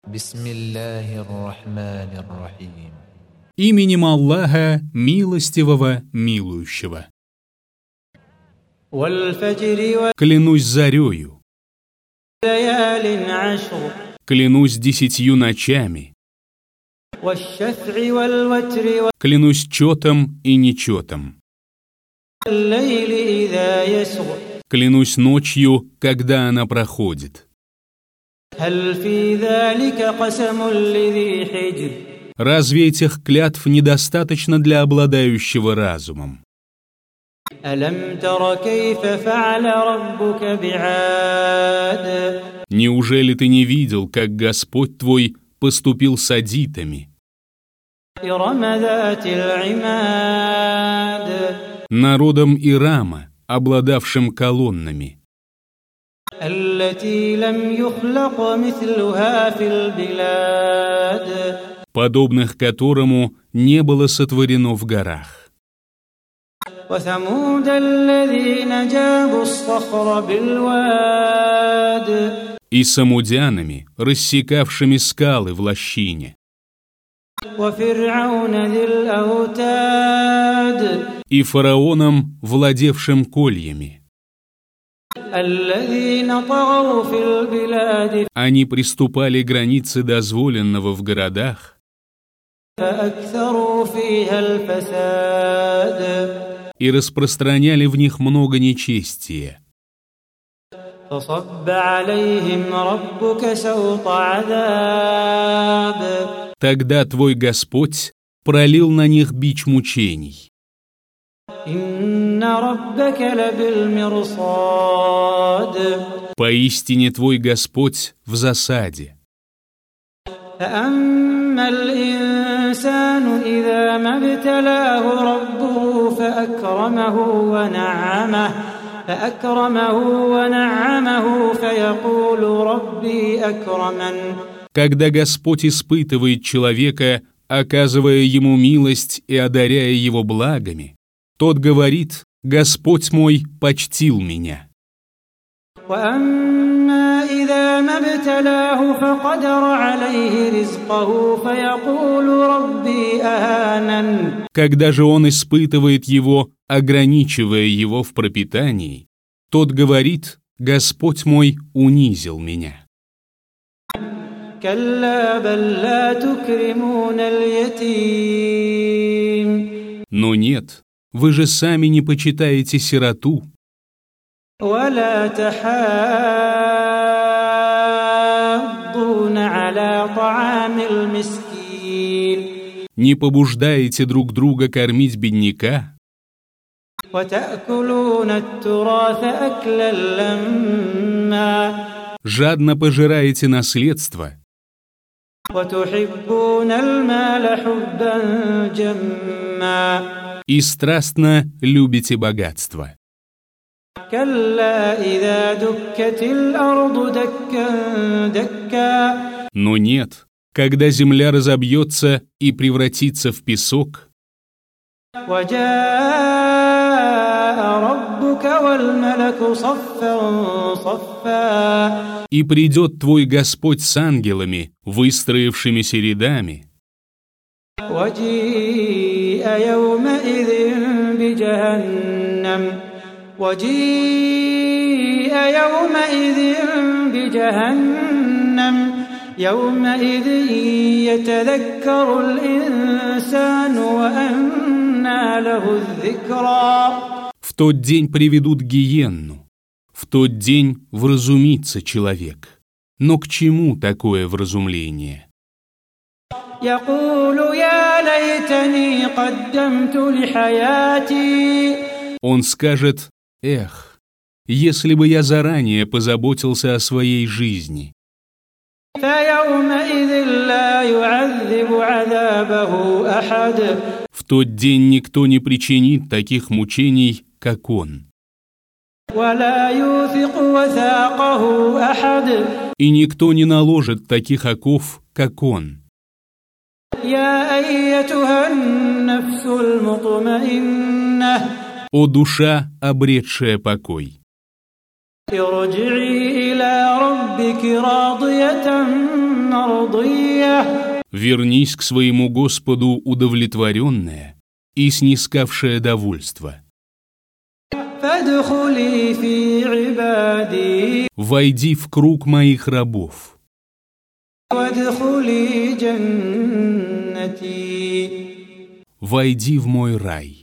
Бисмиллахир-рахманир-рахим. Именем Аллаха, милостивого, милующего. Клянусь зарею. Клянусь 10 ночами. Клянусь четом и нечетом. Клянусь ночью, когда она проходит. Разве этих клятв недостаточно для обладающего разумом? Неужели ты не видел, как Господь твой поступил с адитами, народом Ирама, обладавшим колоннами, подобных которому не было сотворено в горах, и самудянами, рассекавшими скалы в лощине, и фараоном, владевшим кольями. Они приступали границы дозволенного в городах и распространяли в них много нечестия. Тогда твой Господь пролил на них бич мучений. Поистине твой Господь в засаде. Когда Господь испытывает человека, оказывая ему милость и одаряя его благами, тот говорит: «Господь мой почтил меня». Когда же он испытывает его, ограничивая его в пропитании, тот говорит: «Господь мой унизил меня». Но нет, вы же сами не почитаете сироту. Не побуждаете друг друга кормить бедняка. Жадно пожираете наследство. И страстно любите богатство. Но нет, когда земля разобьется и превратится в песок, и придет твой Господь с ангелами, выстроившимися рядами, в тот день приведут гиенну, в тот день вразумится человек. Но к чему такое вразумление? Он скажет: «Эх, если бы я заранее позаботился о своей жизни». В тот день никто не причинит таких мучений, как он. И никто не наложит таких оков, как он. О душа, обретшая покой! ارجعي إلى ربك راضية مرضية. Вернись к своему Господу удовлетворенная и снискавшая довольство. فادخلي في عبادي. Войди в круг моих рабов. وادخلي جنتي. Войди в мой рай.